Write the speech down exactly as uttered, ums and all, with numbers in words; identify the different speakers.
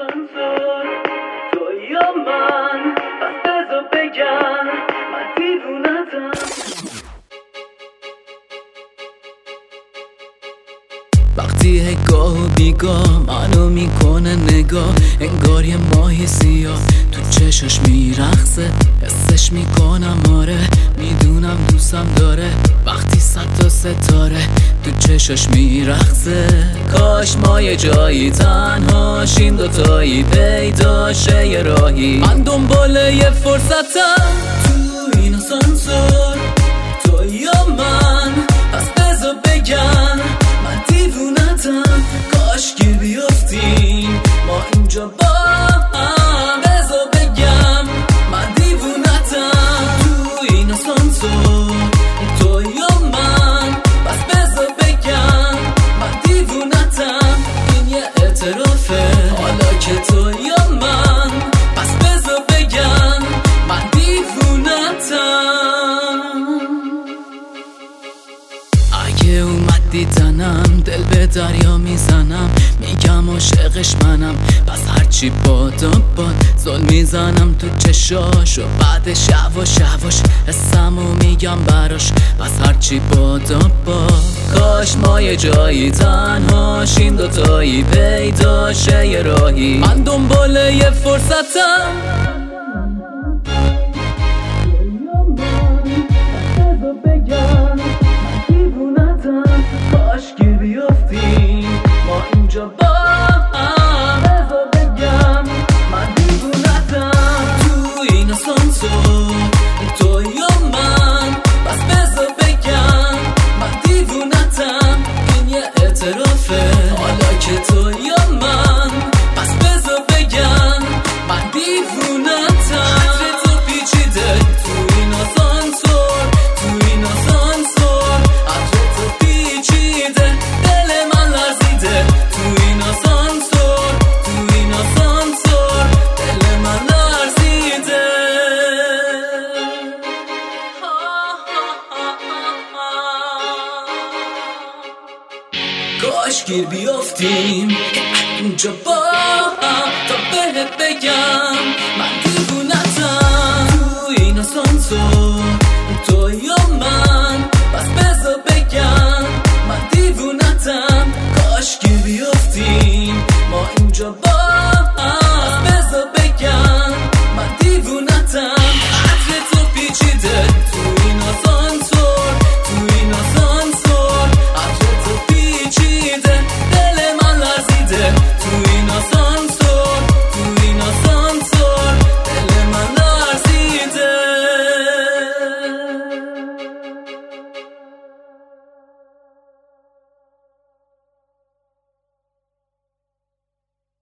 Speaker 1: آسانسور تو یا من، پس بذار بگم من دیوونتم.
Speaker 2: وقتی هگاه و بیگاه منو میکنه نگاه، انگار یه ماهی سیاه تو چشاش میرخصه، حسش میکنم آره، میدونم دوستم داره وقتی صد تا ستاره تو چشاش میرخصه. کاش ما یه جایی تنهاشیم دوتایی پیدا شه یه راهی، من دنبال یه فرصتم تو این آسانسور تو یا من، پس بذار بگم من دیوونتم. کاش گیر بیافتیم ما اینجا با هم، بذار بگم من دیوونتم تو این آسانسور تو یا من، پس بذار بگم من دیوونتم. این یه اعترافه حالا که تو یا من، پس بذار بگم من دیوونتم. اگه اومدی تنم دل به دریا میزنم، میگم عاشقش منم، پس هرچی بادم باد زل میزنم تو چشاش و بعدش یواش یواش حسمو میگم براش، پس هرچی بادم باد. کاش ما یه جایی تنهاشیم دوتایی پیدا شه یه راهی، من دنبال یه فرصتم کاش گیر بیافتیم ما اینجا با هم، بذار بگم من دیوونتم تو این آسانسور تو یا من، پس بذار بگم من دیوونتم. این یه اعترافه حالا که تو یا من، پس بذار بگم من دیوونتم. خاطر تو پیچیده تو این آسانسور تو این آسانسور، خاطر تو پیچیده دل من لرزیده تو این آسانسور تو این آسانسور، دل من لرزیده. کاش گیر بیافتیم اینجا با هم تا بهت بگم من دیوونتم تو این آسانسور تو یا من، پس بذار بگم من دیوونتم. کاش گیر بیافتیم ما اینجا با